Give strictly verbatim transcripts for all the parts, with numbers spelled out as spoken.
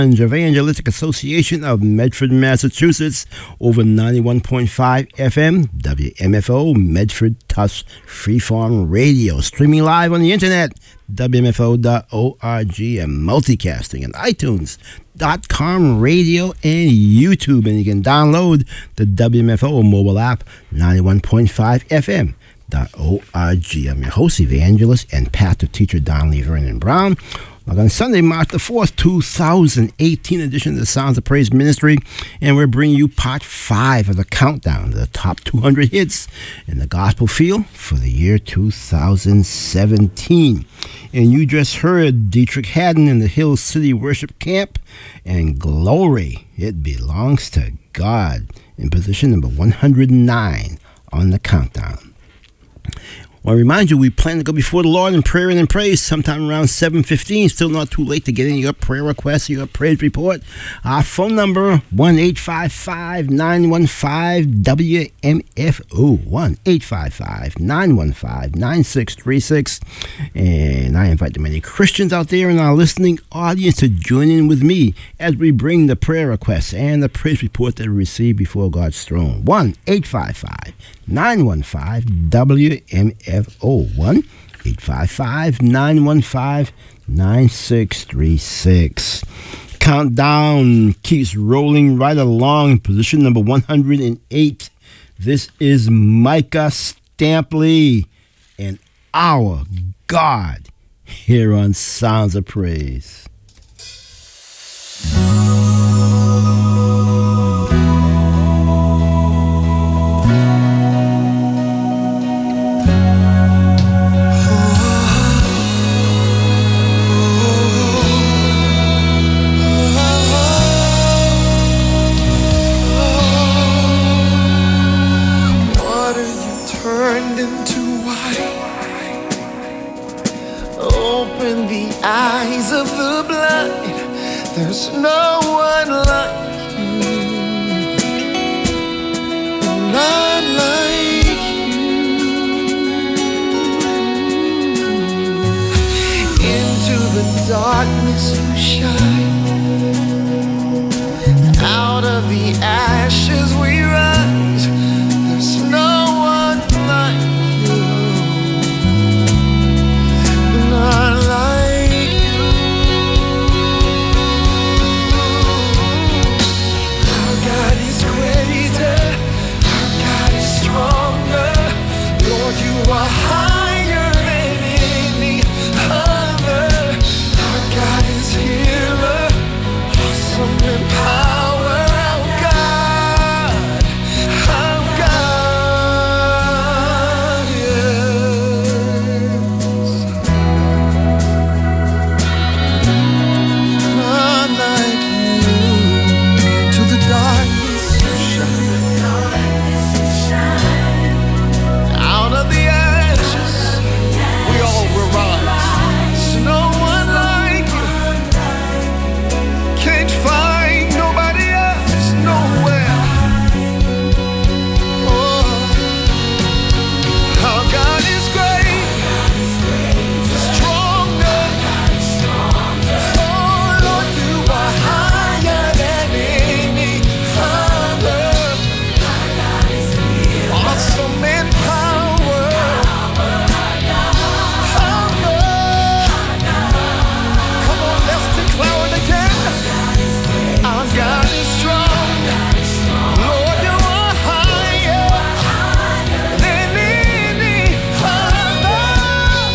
Evangelistic Association of Medford, Massachusetts, over ninety-one point five F M, W M F O, Medford Tufts Freeform Radio, streaming live on the internet, W M F O dot org, and multicasting on iTunes dot com radio and YouTube. And you can download the W M F O mobile app, ninety-one point five F M. .org. I'm your host, evangelist, and pastor teacher Don Lee Vernon Brown. Like on Sunday, March the fourth, two thousand eighteen edition of the Sounds of Praise Ministry, and we're bringing you part five of the countdown to the top two hundred hits in the gospel field for the year two thousand seventeen. And you just heard Dietrich Haddon in the Hill City Worship Camp, and Glory, It Belongs to God, in position number one hundred nine on the countdown. Well, I remind you, we plan to go before the Lord in prayer and in praise sometime around seven fifteen. Still not too late to get in your prayer request, your praise report. Our phone number, one eight five five, nine one five, W M F O, one eight five five, nine one five, nine six three six. And I invite the many Christians out there in our listening audience to join in with me as we bring the prayer requests and the praise report that we receive before God's throne. one eight five five, nine one five, W M F O, one eight five five, nine one five, nine six three six. Countdown keeps rolling right along. Position number one hundred eight. This is Micah Stampley and Our God here on Sounds of Praise. Eyes of the blind, there's no one like you, none like you. Into the darkness you shine, out of the ashes we rise, there's no one like you, none like you. You are higher than any other. Our God is healer, awesome in power. Our God, our God, yes. None like you. To the darkness you shine. Out of the ashes, we all will rise. There's no one like you. Can't find nobody else, nowhere. Oh, our God is great, stronger. Oh, Lord, you are higher than any other. Awesome in power. God is strong, Lord, you are higher than any other.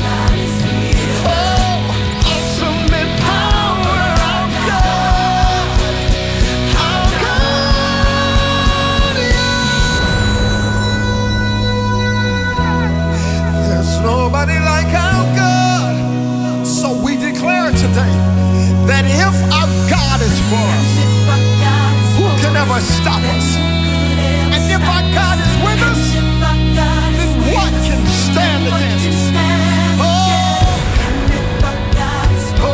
Oh, awesome in power, our God, our God, yeah. There's nobody like our God, so we declare today that if our God is for us, who can ever stop us? And if our God is with us, then what can stand against us? Oh, oh,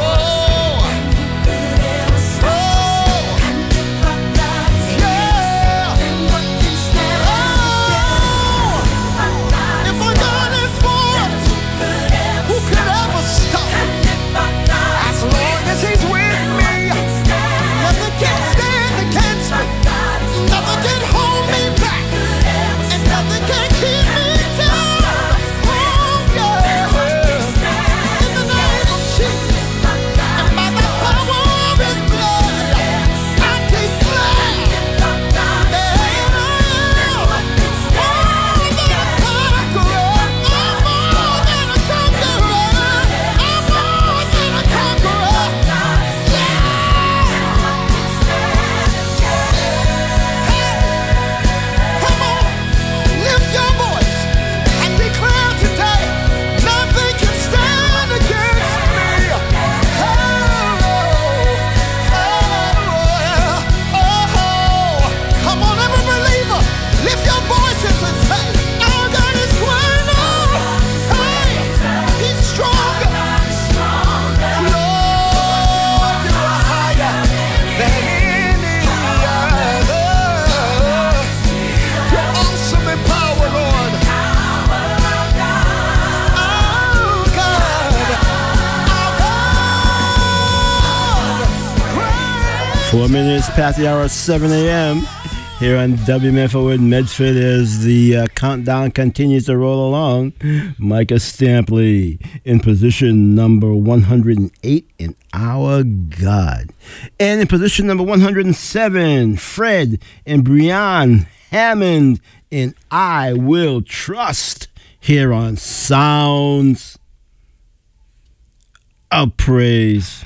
oh, yeah. Oh, if our God is for us, who can ever stop us? As long as He's with me, Four minutes past the hour of seven a.m. here on W M F O in Medford as the uh, countdown continues to roll along. Micah Stampley in position number one hundred eight in Our God. And in position number one hundred seven, Fred and Breanne Hammond in I Will Trust here on Sounds of Praise.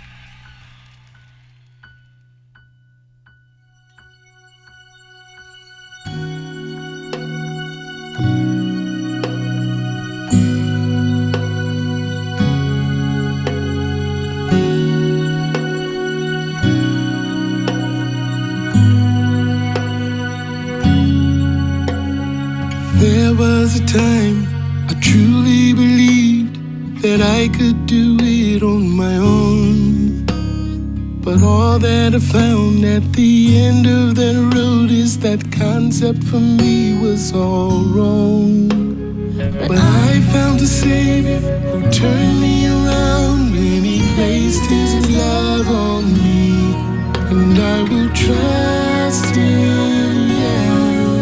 There was a time I truly believed that I could do it on my own. But all that I found at the end of that road is that concept for me was all wrong. But I found a Savior who turned me around when He placed His love on me. And I will trust Him, yeah.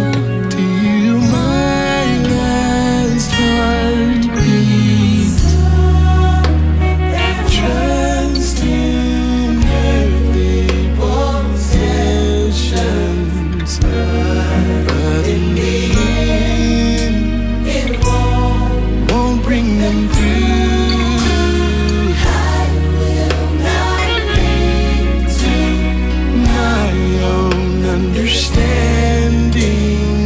Trust in earthly possessions, but in the end, it won't, won't bring them through. I will not lean to my own understanding.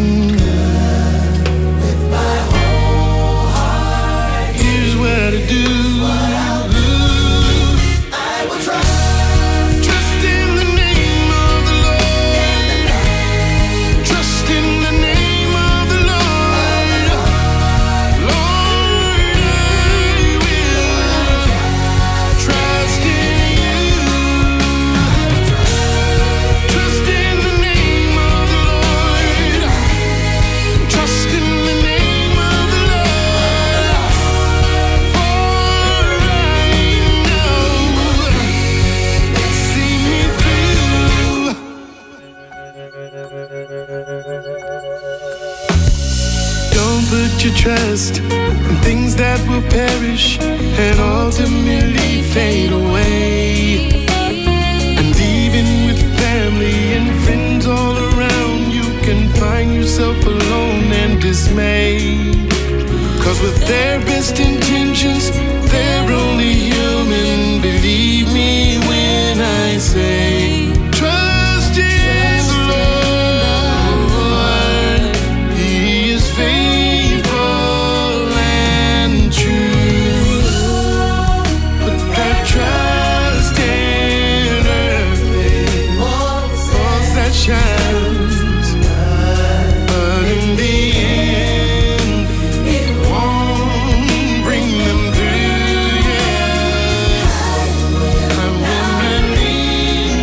Your trust in things that will perish and ultimately fade away. And even with family and friends all around, you can find yourself alone and dismayed. Cause with their best intentions, they're only human. Believe me when I say, trust in the Lord. He is faithful. Bring them through, yeah. I will not lean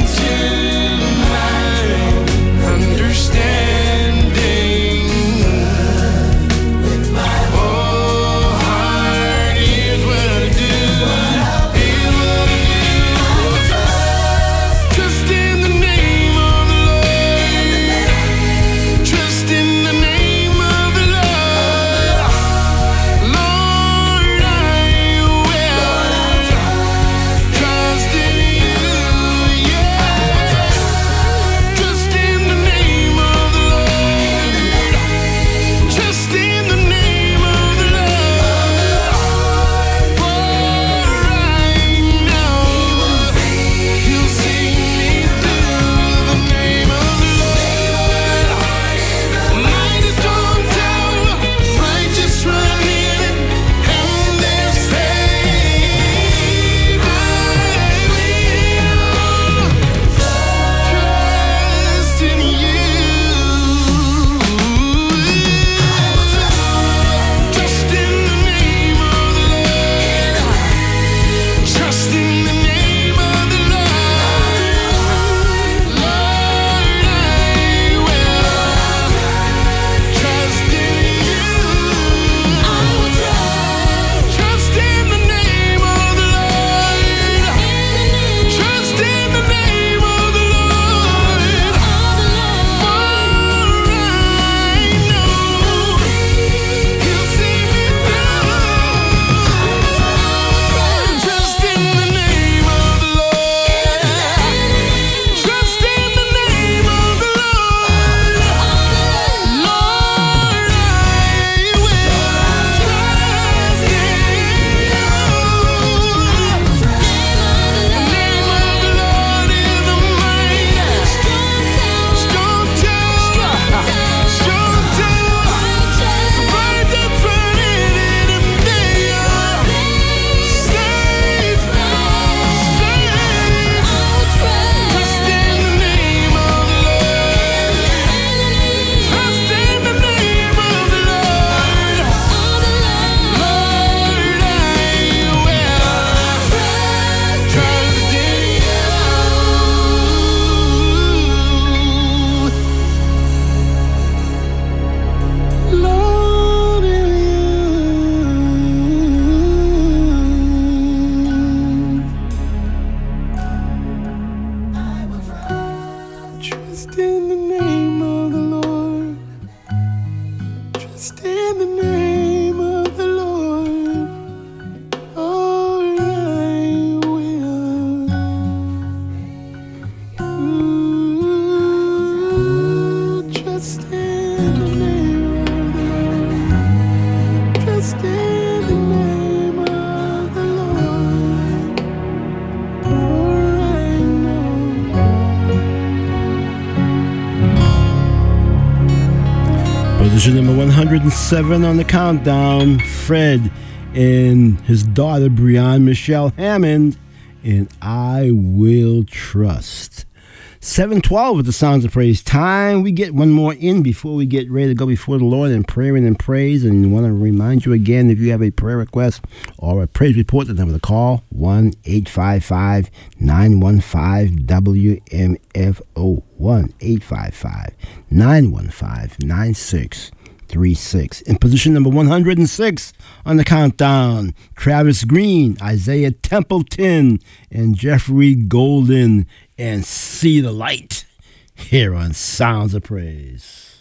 Position number one hundred seven on the countdown, Fred and his daughter Breon Michelle Hammond, and I Will Trust. seven twelve with the Sounds of Praise. Time we get one more in before we get ready to go before the Lord in prayer and in praise. And I want to remind you again, if you have a prayer request or a praise report, the number to call, one eight five five, nine one five, W M F O, one eight five five, nine one five, nine six three six. In position number one hundred six on the countdown, Travis Green, Isaiah Templeton, and Jeffrey Golden, and See the Light here on Sounds of Praise.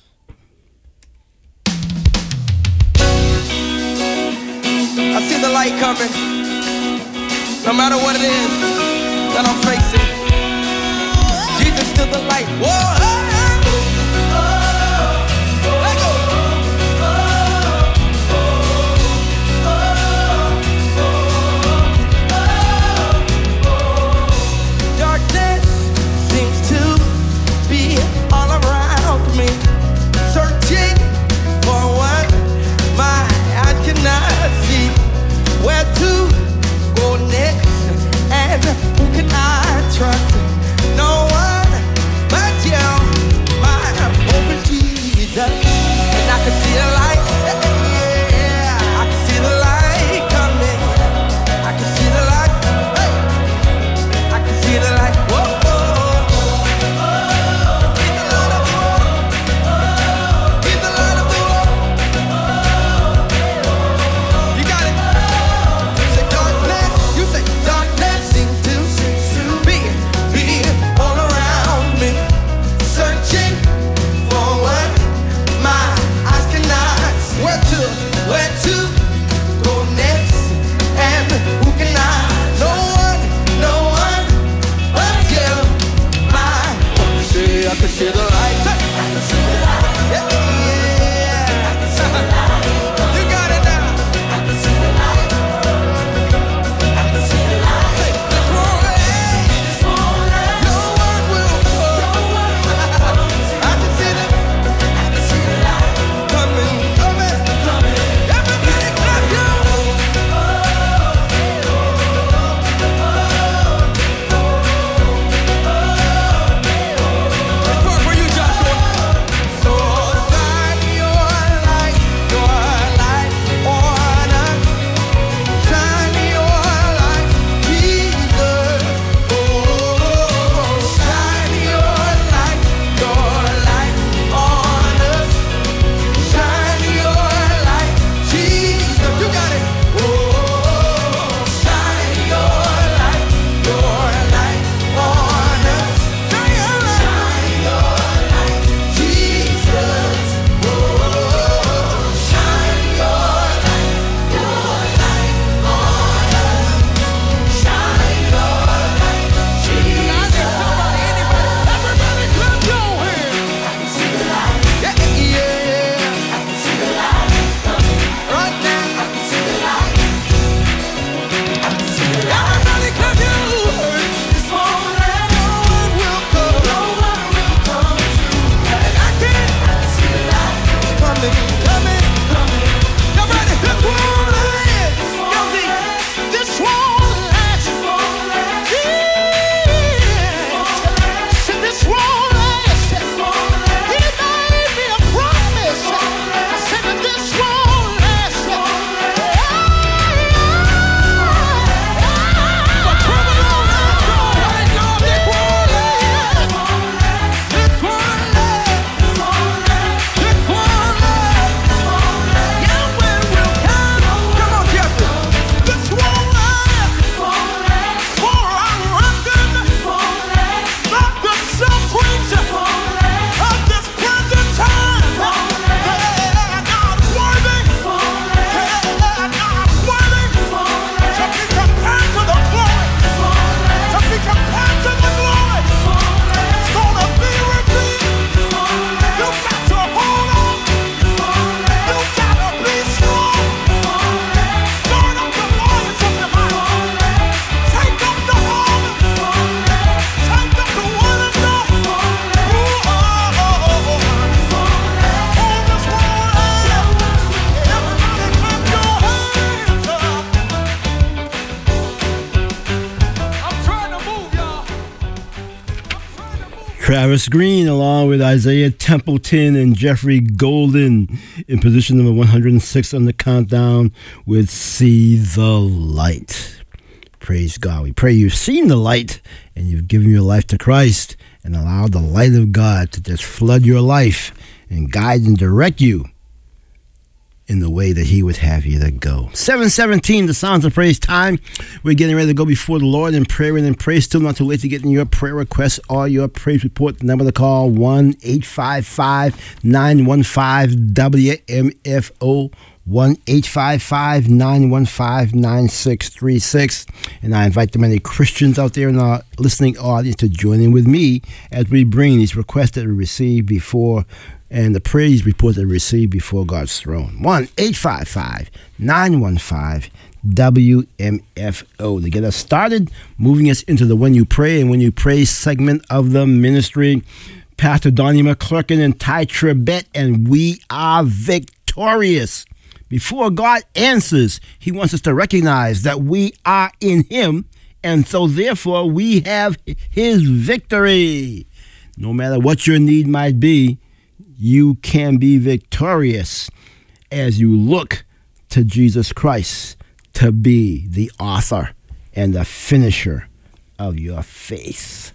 I see the light coming, no matter what it is that I'm facing. Jesus still the light. Whoa, hey, hey. Let go. Darkness seems to be all around me, searching for what my eyes cannot see. Where to go next, and who can I trust? No one but you. Travis Green along with Isaiah Templeton and Jeffrey Golden in position number one hundred six on the countdown with See the Light. Praise God. We pray you've seen the light and you've given your life to Christ and allowed the light of God to just flood your life and guide and direct you in the way that he would have you to go. seven seventeen, the Sounds of Praise time. We're getting ready to go before the Lord in prayer and in praise. Still not too late to get in your prayer requests or your praise report. The number to call, one eight five five, nine one five, W M F O, one eight five five, nine one five, nine six three six. And I invite the many Christians out there in our listening audience to join in with me as we bring these requests that we receive before and the praise report that we receive before God's throne. one eight five five, nine one five, W M F O. To get us started, moving us into the When You Pray and When You Pray segment of the ministry, Pastor Donnie McClurkin and Ty Trebet, and we are victorious. Before God answers, he wants us to recognize that we are in him, and so therefore we have his victory. No matter what your need might be, you can be victorious as you look to Jesus Christ to be the author and the finisher of your faith.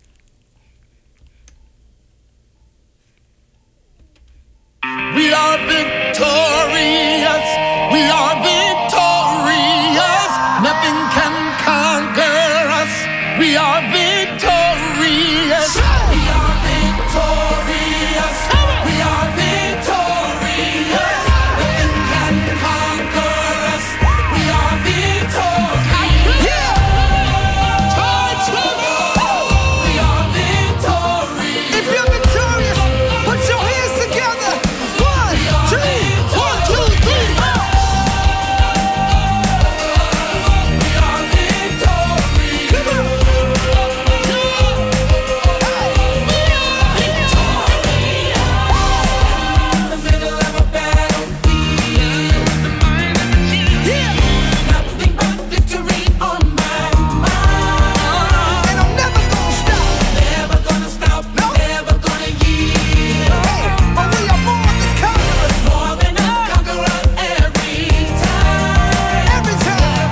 We are victorious. We are victorious. Nothing can conquer us. We are victorious. We are victorious. We are victorious. Nothing can conquer us. We are victorious. Yeah. We are victorious. If you're victorious, put your hands together. One, two, one, two, three. We are victorious. Come on. In the middle of a battlefield. Yeah. Nothing but victory on my mind. And I'm never gonna stop. Never gonna stop. Never gonna yield. Hey, but we are more than conquerors. More than a conqueror every time. Every time.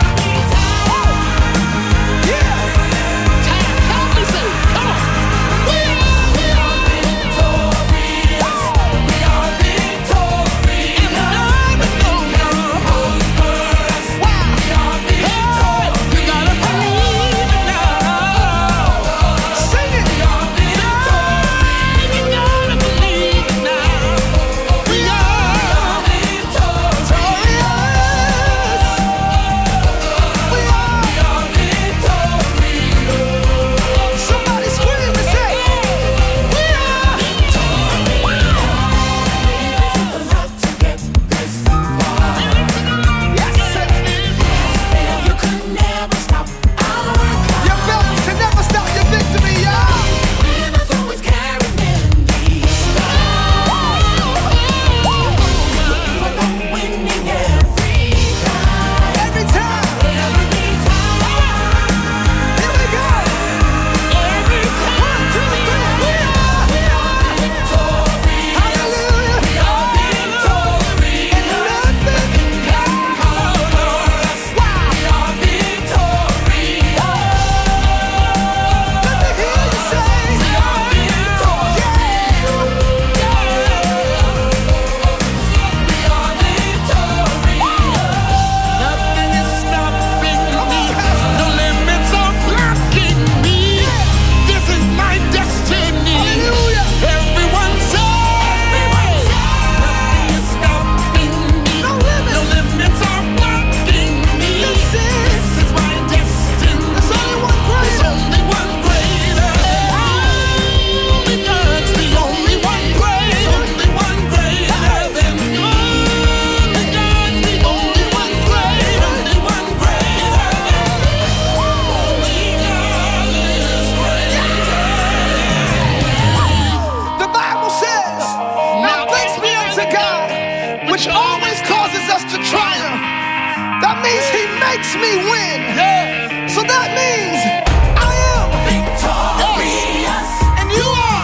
Yeah. Help me say, come on. We are, we are victorious. We are victorious. And nothing can conquer us. We are victorious. You gotta believe it now. Sing it. We are victorious. You gotta believe it now. We are victorious. We are victorious. Somebody scream and say, we are victorious. To get this far. Yes, sir. You could never stop our God. Your belly can never stop your victory, y'all. Rivers always carry many stars. For the winning every time. Every time. Every time. Here we go. Every time. One, two, three. We are, we are victorious. Hallelujah. We are victorious. And nothing can conquer us. We are victorious. Let me hear you say, we are victorious. Yeah. We are victorious. Nothing is stopping me. No limits are blocking me. This is my destiny. Everyone say, nothing is stopping me. No limits are blocking me. This is my destiny. There's only one greater. There's only one greater. Only God's the only one greater. Only one greater than me. Only God's the only one greater. Only one greater. Only God is greater. The Bible says, now thanks be unto God, which always causes us to triumph. That means he makes me win. So that means I am victorious. And you are.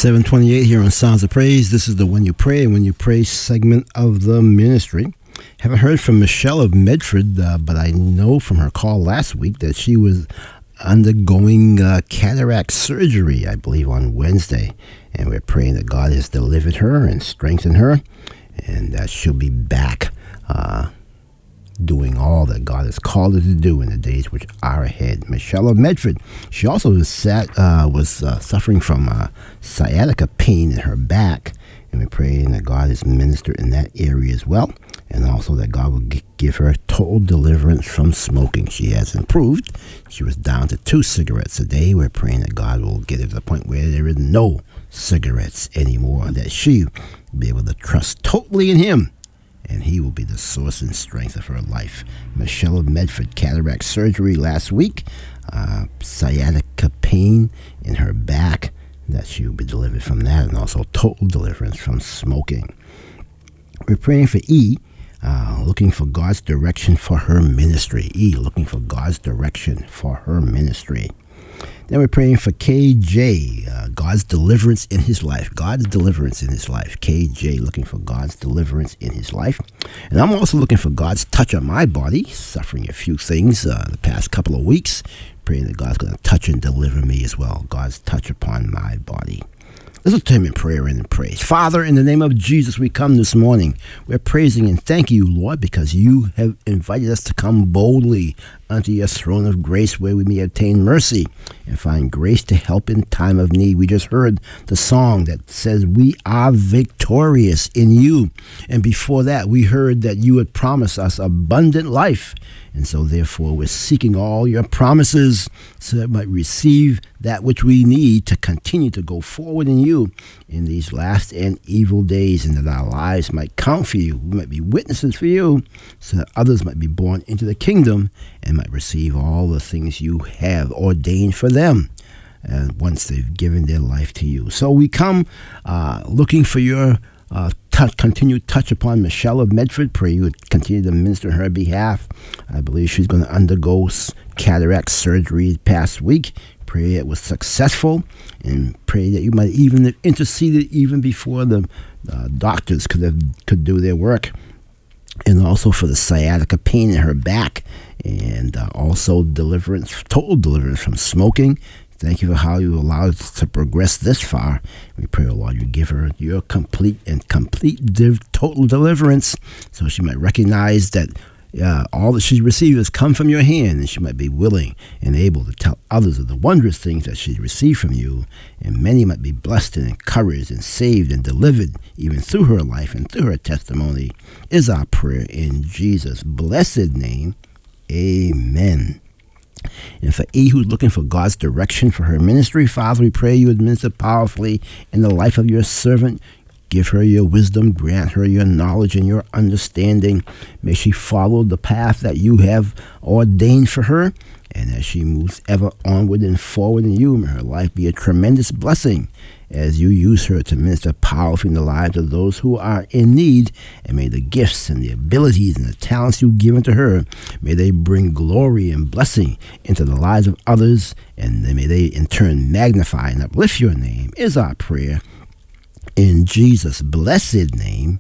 seven twenty-eight here on Sounds of Praise. This is the When You Pray and When You Pray segment of the ministry. Haven't heard from Michelle of Medford, uh, but I know from her call last week that she was undergoing uh, cataract surgery, I believe, on Wednesday. And we're praying that God has delivered her and strengthened her, and that she'll be back uh, doing all that God has called her to do in the days which are ahead. Michelle of Medford. She also was, sat, uh, was uh, suffering from uh, sciatica pain in her back, and we're praying that God is ministered in that area as well, and also that God will g- give her total deliverance from smoking. She has improved. She was down to two cigarettes a day. We're praying that God will get her to the point where there is no cigarettes anymore, and that she will be able to trust totally in Him, and He will be the source and strength of her life. Michelle of Medford, cataract surgery last week, uh, sciatica pain in her back, that she will be delivered from that, and also total deliverance from smoking. We're praying for E, uh, looking for God's direction for her ministry. E, looking for God's direction for her ministry. Then we're praying for K J, uh, God's deliverance in his life. God's deliverance in his life. K J looking for God's deliverance in his life. And I'm also looking for God's touch on my body, suffering a few things uh, the past couple of weeks. Praying that God's going to touch and deliver me as well. God's touch upon my body. Let's look to Him in prayer and in praise. Father, in the name of Jesus, we come this morning. We're praising and thanking You, Lord, because You have invited us to come boldly unto Your throne of grace, where we may obtain mercy and find grace to help in time of need. We just heard the song that says we are victorious in You. And before that, we heard that You had promised us abundant life. And so, therefore, we're seeking all Your promises so that we might receive that which we need to continue to go forward in You in these last and evil days, and that our lives might count for You. We might be witnesses for You, so that others might be born into the kingdom and might receive all the things You have ordained for them uh, once they've given their life to You. So we come uh, looking for Your Uh, t- continued touch upon Michelle of Medford. Pray You would continue to minister on her behalf. I believe she's going to undergo cataract surgery past week. Pray it was successful, and pray that You might even have interceded even before the uh, doctors could have could do their work. And also for the sciatica pain in her back, and uh, also deliverance, total deliverance from smoking. Thank You for how You allowed us to progress this far. We pray, oh Lord, You give her Your complete and complete div- total deliverance, so she might recognize that uh, all that she's received has come from Your hand, and she might be willing and able to tell others of the wondrous things that she's received from You, and many might be blessed and encouraged and saved and delivered even through her life and through her testimony, is our prayer in Jesus' blessed name. Amen. And for E, who's looking for God's direction for her ministry, Father, we pray You administer powerfully in the life of Your servant. Give her Your wisdom, grant her Your knowledge and Your understanding. May she follow the path that You have ordained for her, and as she moves ever onward and forward in You, may her life be a tremendous blessing as You use her to minister powerfully in the lives of those who are in need. And may the gifts and the abilities and the talents You've given to her, may they bring glory and blessing into the lives of others, and may they in turn magnify and uplift Your name, is our prayer. In Jesus' blessed name,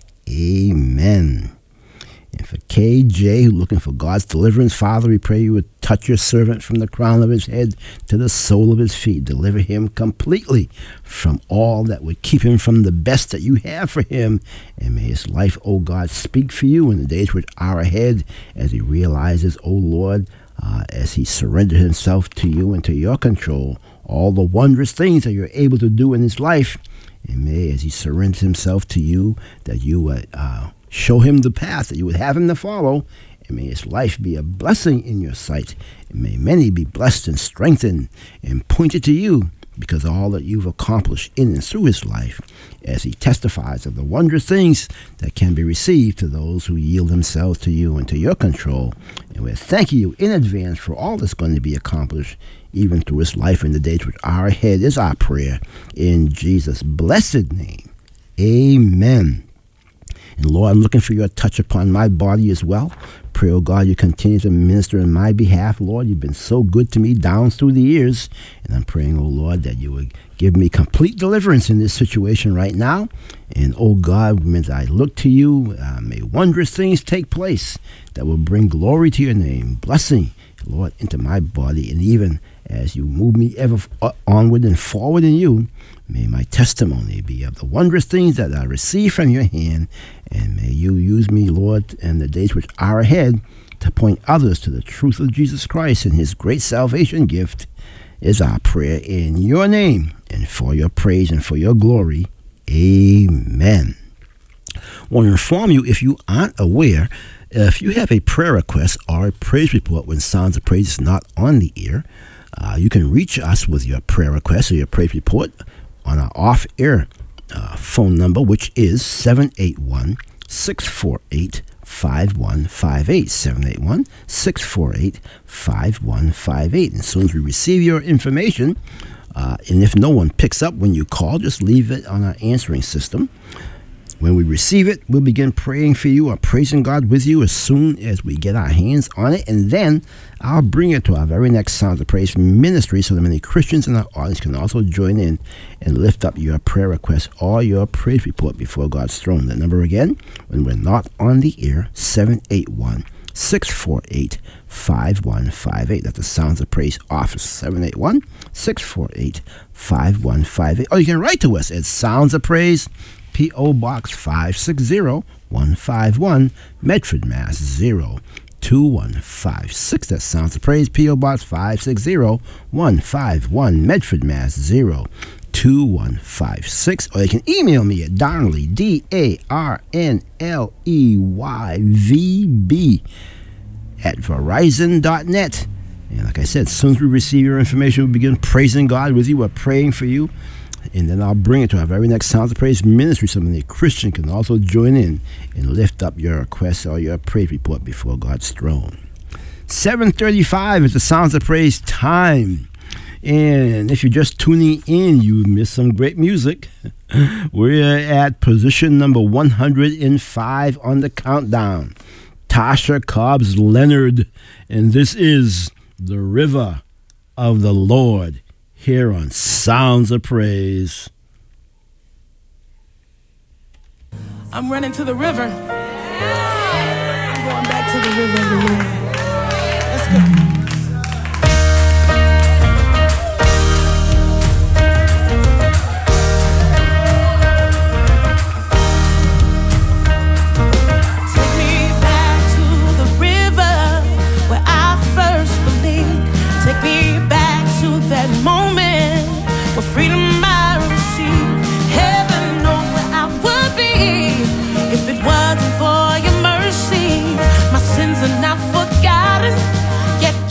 amen. And for K J, looking for God's deliverance, Father, we pray You would touch Your servant from the crown of his head to the sole of his feet. Deliver him completely from all that would keep him from the best that You have for him. And may his life, O God, speak for You in the days which are ahead, as he realizes, O Lord, uh, as he surrendered himself to You and to Your control, all the wondrous things that You're able to do in his life. And may, as he surrenders himself to You, that You would uh, show him the path that You would have him to follow, and may his life be a blessing in Your sight, and may many be blessed and strengthened and pointed to You because of all that You've accomplished in and through his life, as he testifies of the wondrous things that can be received to those who yield themselves to You and to Your control. And we're thanking You in advance for all that's going to be accomplished even through his life in the days which are ahead, is our prayer in Jesus' blessed name. Amen. And Lord, I'm looking for your touch upon my body as well. Pray, oh God, you continue to minister in my behalf. Lord, you've been so good to me down through the years. And I'm praying, oh Lord, that you would give me complete deliverance in this situation right now. And oh God, as I look to you, uh, may wondrous things take place that will bring glory to your name, blessing, Lord, into my body. And even as you move me ever onward and forward in you, may my testimony be of the wondrous things that I receive from your hand. And may you use me, Lord, in the days which are ahead to point others to the truth of Jesus Christ and his great salvation gift is our prayer in your name and for your praise and for your glory. Amen. I want to inform you, if you aren't aware, if you have a prayer request or a praise report when Sounds of Praise is not on the air, uh, you can reach us with your prayer request or your praise report on our off-air uh, phone number, which is seven eight one, six four eight, five one five eight, seven eight one, six four eight, five one five eight. And as soon as we receive your information, uh, and if no one picks up when you call, just leave it on our answering system. When we receive it, we'll begin praying for you or praising God with you as soon as we get our hands on it. And then I'll bring it to our very next Sounds of Praise ministry so that many Christians in our audience can also join in and lift up your prayer request or your praise report before God's throne. The number again, when we're not on the air, seven eight one, six four eight, five one five eight. That's the Sounds of Praise office, seven eight one, six four eight, five one five eight. Or you can write to us at Sounds of Praise, P O. Box five six zero, one five one, Medford, Mass. zero two one five six. That Sounds of Praise, P O. Box five six zero, one five one, Medford, Mass. zero two one five six. Or you can email me at Darnley, D A R N L E Y V B, at verizon dot net. And like I said, as soon as we receive your information, we'll begin praising God with you. We're praying for you. And then I'll bring it to our very next Sounds of Praise ministry so many Christian can also join in and lift up your request or your praise report before God's throne. seven thirty-five is the Sounds of Praise time. And if you're just tuning in, you missed some great music. We're at position number one hundred five on the countdown. Tasha Cobbs Leonard. And this is The River of the Lord, here on Sounds of Praise. I'm running to the river. I'm going back to the river of the Lord. Let's go. Take me back to the river where I first believed. Take me back to that moment where freedom I received. Heaven knows where I would be if it wasn't for your mercy. My sins are not forgotten, yet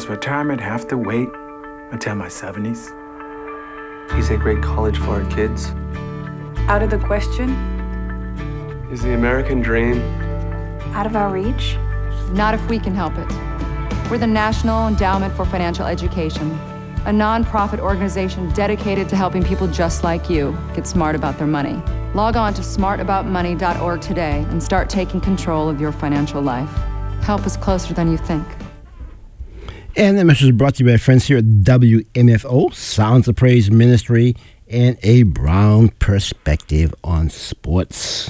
does retirement have to wait until my seventies? Is a great college for our kids? Out of the question? Is the American dream out of our reach? Not if we can help it. We're the National Endowment for Financial Education, a non-profit organization dedicated to helping people just like you get smart about their money. Log on to smart about money dot org today and start taking control of your financial life. Help is closer than you think. And that message is brought to you by friends here at W M F O, Sounds of Praise Ministry, and a Brown perspective on sports.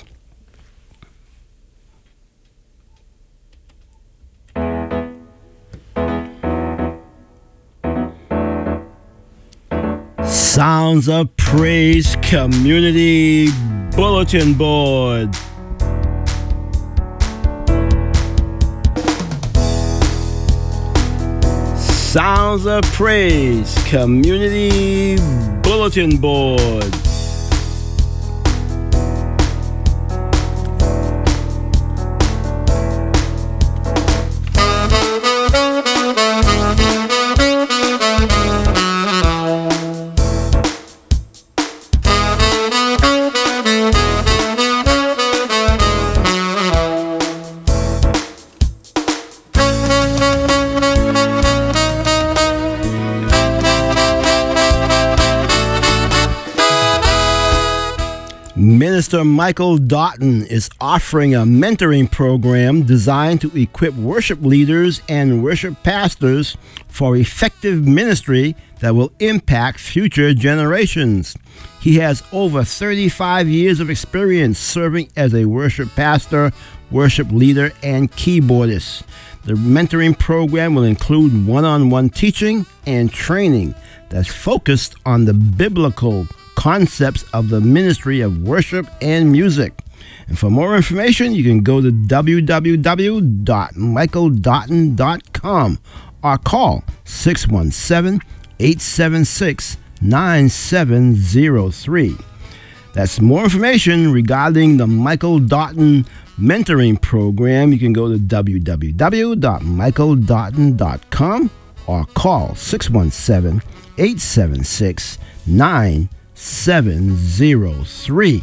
Sounds of Praise Community Bulletin Board. Sounds of Praise Community Bulletin Board. Minister Michael Doughton is offering a mentoring program designed to equip worship leaders and worship pastors for effective ministry that will impact future generations. He has over thirty-five years of experience serving as a worship pastor, worship leader, and keyboardist. The mentoring program will include one-on-one teaching and training that's focused on the biblical concepts of the ministry of worship and music. And for more information, you can go to w w w dot michael doughton dot com or call six one seven, eight seven six, nine seven zero three. That's more information regarding the Michael Doughton mentoring program. You can go to w w w dot michael doughton dot com or call six one seven, eight seven six, nine seven zero three.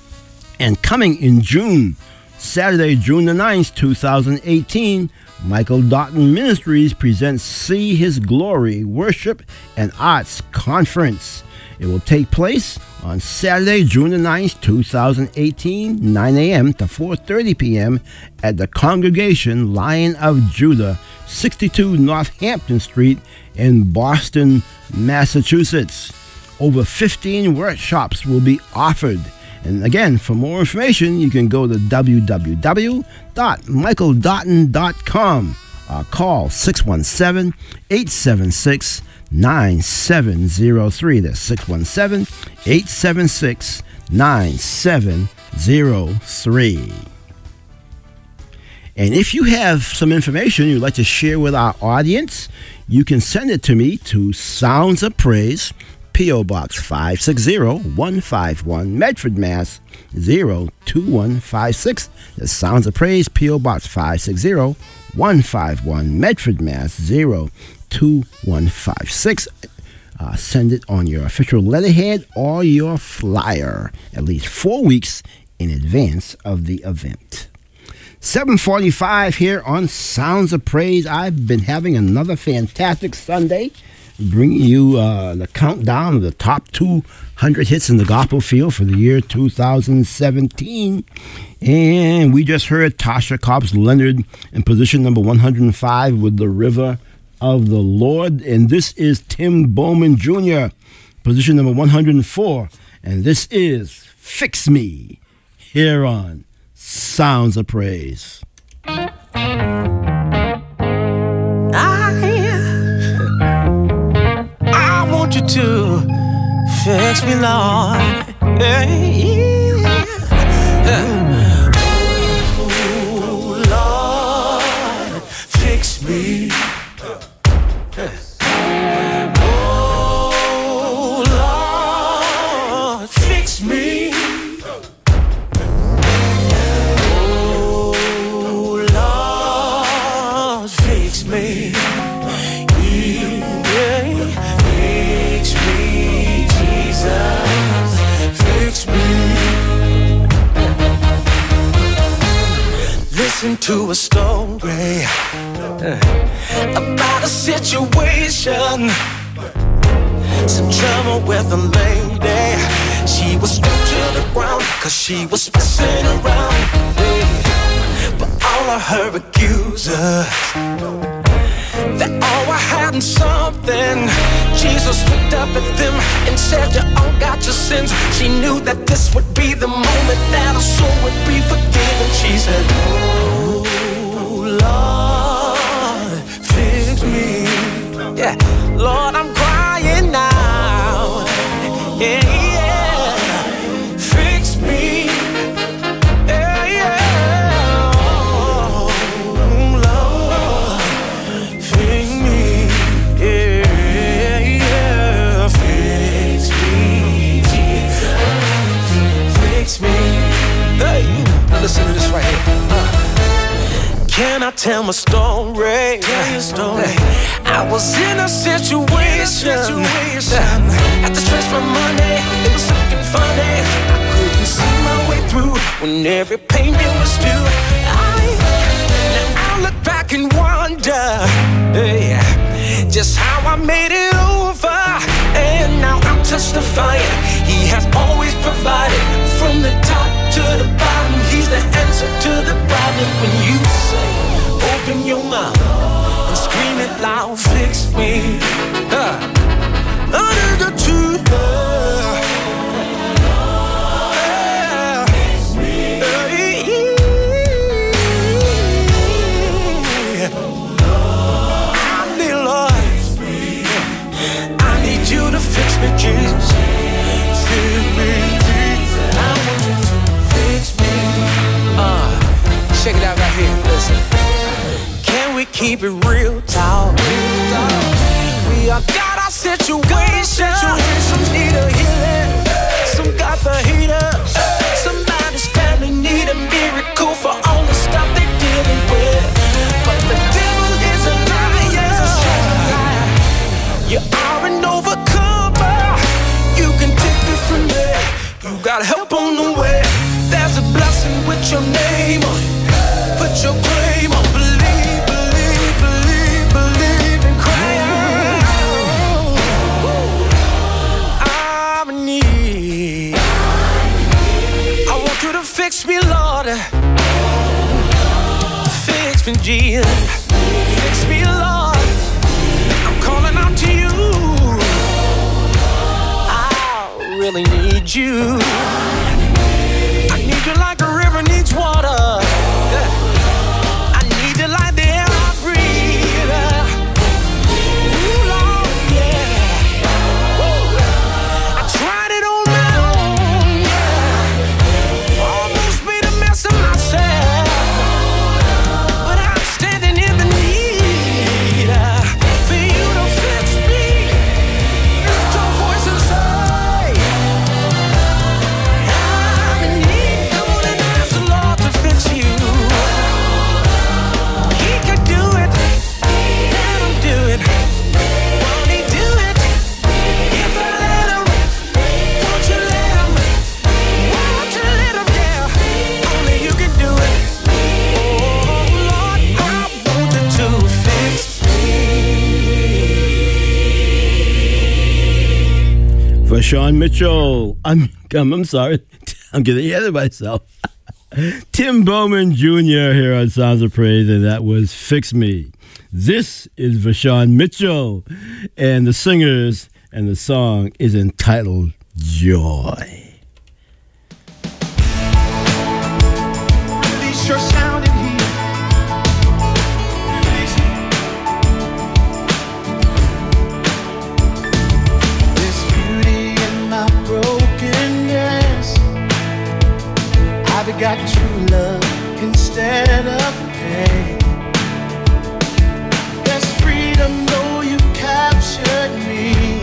And coming in June, Saturday, June the ninth, two thousand eighteen, Michael Doughton Ministries presents See His Glory Worship and Arts Conference. It will take place on Saturday, June the ninth, two thousand eighteen, nine a.m. to four thirty p.m. at the Congregation Lion of Judah, sixty-two Northampton Street in Boston, Massachusetts. Over fifteen workshops will be offered. And again, for more information, you can go to w w w dot michael doughton dot com or call six one seven, eight seven six, nine seven zero three. That's six one seven, eight seven six, nine seven zero three. And if you have some information you'd like to share with our audience, you can send it to me to Sounds of Praise, P O. Box five six zero, one five one, Medford, Mass. zero two one five six. The Sounds of Praise, P O. Box five six zero, one five one, Medford, Mass. zero two one five six. Uh, send it on your official letterhead or your flyer at least four weeks in advance of the event. seven forty-five here on Sounds of Praise. I've been having another fantastic Sunday, bringing you uh, the countdown of the top two hundred hits in the gospel field for the year two thousand seventeen. And we just heard Tasha Cobbs Leonard in position number one hundred five with The River of the Lord. And this is Tim Bowman Junior, position number one hundred four. And this is Fix Me, here on Sounds of Praise. I want you to fix me, Lord. Hey, yeah. Oh, Lord, fix me. Oh, Lord, fix me. Oh, Lord, fix me. to a story about a situation. Some trouble with a lady. She was stripped to the ground cause she was messing around. But all of her accusers, they all were hiding something. Jesus looked up at them and said, you all got your sins. She knew that this would be the moment that her soul would be forgiven. She said, oh Lord, fix me. Yeah, Lord, I'm crying now. Yeah, yeah, fix me. Yeah, yeah, oh, Lord, fix me. Yeah, yeah, fix me, Jesus, fix me. Hey, now listen to this right here. Uh. Can I tell my story? Tell your story. I was in a situation, situation. Had to stretch my money. It was looking funny. I couldn't see my way through when every payment was due. I, now I look back and wonder, hey, just how I made it over. And now I'm testifying, He has always provided. From the top to the bottom, He's the answer to the problem. When you say, open your mouth and scream it loud, fix me. Uh, under the truth. Uh, uh, fix me. Uh, I need Lord. I need you to fix me, Jesus. Fix me, Jesus. I want you to fix me. Uh, check it out right here. Listen. Can we keep it real talk? We all got our situation. Some need a healing, some got the heater. Somebody's family need a miracle for all the stuff they're dealing with. But the devil is a liar. You are an overcomer. You can take it from there. You got help on the way. There's a blessing with your name on it. Put your claim on. Believe, believe, believe, believe and cry out. I'm in need. I want you to fix me, Lord. Fix me, Jesus. Fix me, Lord. I'm calling out to you. I really need you. I need you like a river needs water. I need you like the air I breathe. Ooh, Lord, yeah. Ooh. I tried it on my own, yeah. Almost made a mess of myself. But I'm standing in the need for you to fix me. Lift your voice and say, I'm in need. Come on and ask the Lord to fix you. He could do it. Let him do it. Won't he do it? If I let him, won't you let him? Won't you let him? Yeah, only you can do it. Oh Lord, I want you to fix me. Vashawn Mitchell. I'm, I'm, I'm sorry. I'm getting ahead of myself. Tim Bowman Junior here on Sounds of Praise, and that was Fix Me. This is Vashawn Mitchell, and the singers, and the song is entitled Joy. Release your sound in here. Release it. There's beauty in my brokenness. I've got true love instead of pain. There's freedom though you captured me.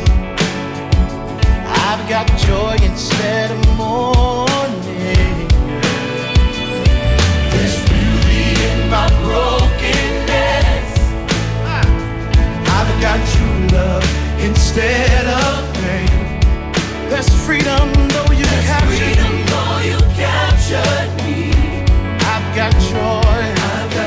I've got joy instead of mourning. There's beauty in my brokenness. I've got true love instead of pain. There's freedom though you There's captured freedom me. Though you captured me. I've got joy. I've got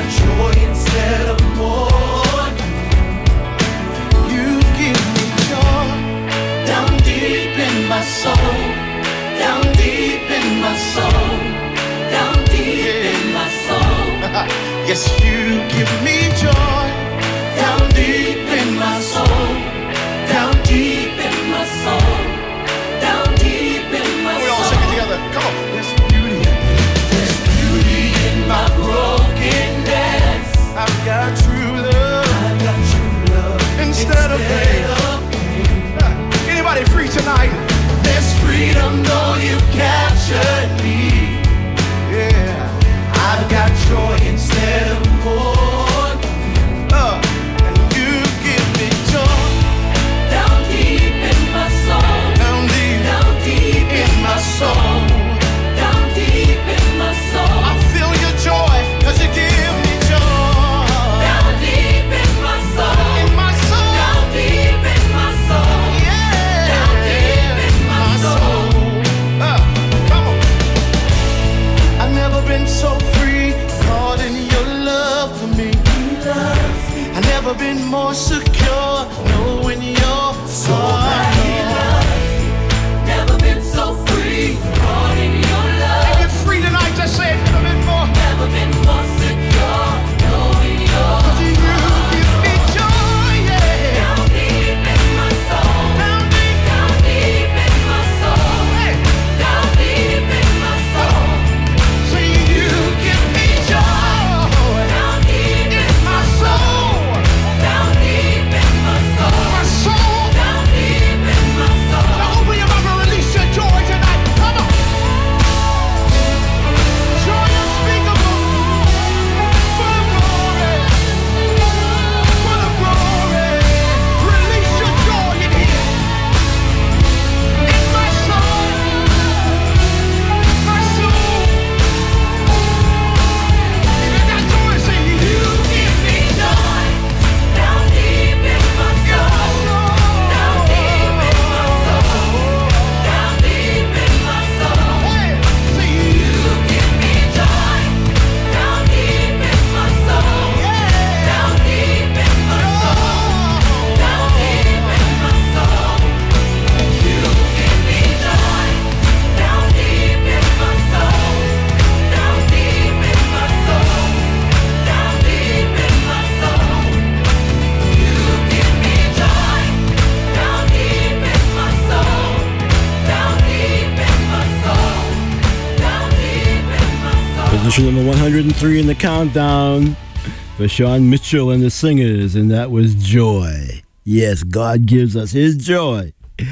soul, down deep in my soul, down deep in my soul. Yes, you give me joy, down deep in my soul, down deep in my soul, down deep in my soul. We all sing it together. Come on. There's beauty, there's beauty in my brokenness. I've got true love, I've got true love instead of pain. Anybody free tonight? There's freedom though you've captured me. Yeah, I've got joy instead of mourn. uh, and you give me joy Down deep in my soul, down deep, down deep in my soul, down deep in my soul. I feel your joy, cause you give me joy Down deep in my soul, in my soul. down deep in my soul, Yeah, down deep in my soul. Uh, come on. I've never been so free, caught in your love for me. I've never been more secure, knowing you're so Never been so free, caught in your love. You're free tonight, just say it. Never been more. Never been more secure, knowing you're You give me joy, yeah. down deep in my soul, Down deep, down deep in my soul, hey. down deep in my soul. Say you give me joy Down deep in my soul, down deep in my soul, my soul. down deep in my soul. Now open your mouth and release your joy tonight. Come on. Joy unspeakable, full of glory, full of glory. Release your joy in here, in my soul, my soul. If you got joy, say you give me Joy, down deep in my soul, down deep in my soul, down deep in my soul. Hey, say you. You give me joy, down deep in my soul, down deep in my soul, down deep in my soul. You give me joy, down deep in my soul, down deep in my soul, down deep in my soul. You give me joy, down deep in my soul, down deep in my soul, down deep in my soul. Position number one hundred three in the countdown for Sean Mitchell and the Singers, and that was Joy. Yes, God gives us His joy,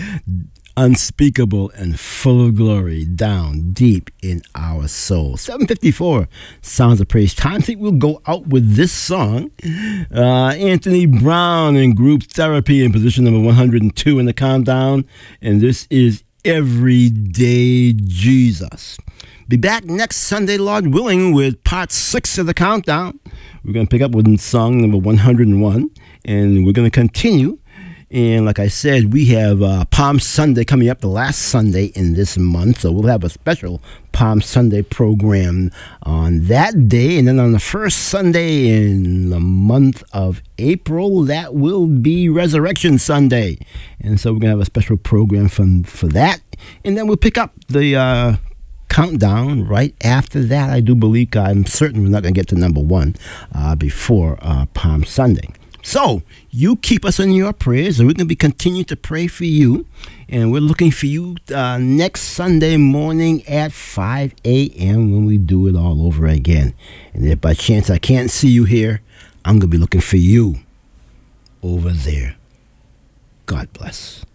unspeakable and full of glory, down deep in our soul. seven fifty-four, Sounds of Praise time. I think we'll go out with this song. Uh, Anthony Brown and Group Therapy in position number one hundred two in the countdown, and this is Everyday Jesus. Be back next Sunday, Lord willing, with part six of the countdown. We're going to pick up with song number one hundred one, and we're going to continue. And like I said, we have uh, Palm Sunday coming up, the last Sunday in this month. So we'll have a special Palm Sunday program on that day. And then on the first Sunday in the month of April, that will be Resurrection Sunday. And so we're going to have a special program from, for that. And then we'll pick up the uh, countdown right after that. I do believe, I'm certain we're not going to get to number one uh, before uh, Palm Sunday. So, you keep us in your prayers, and we're going to be continuing to pray for you. And we're looking for you uh, next Sunday morning at five a.m. when we do it all over again. And if by chance I can't see you here, I'm going to be looking for you over there. God bless.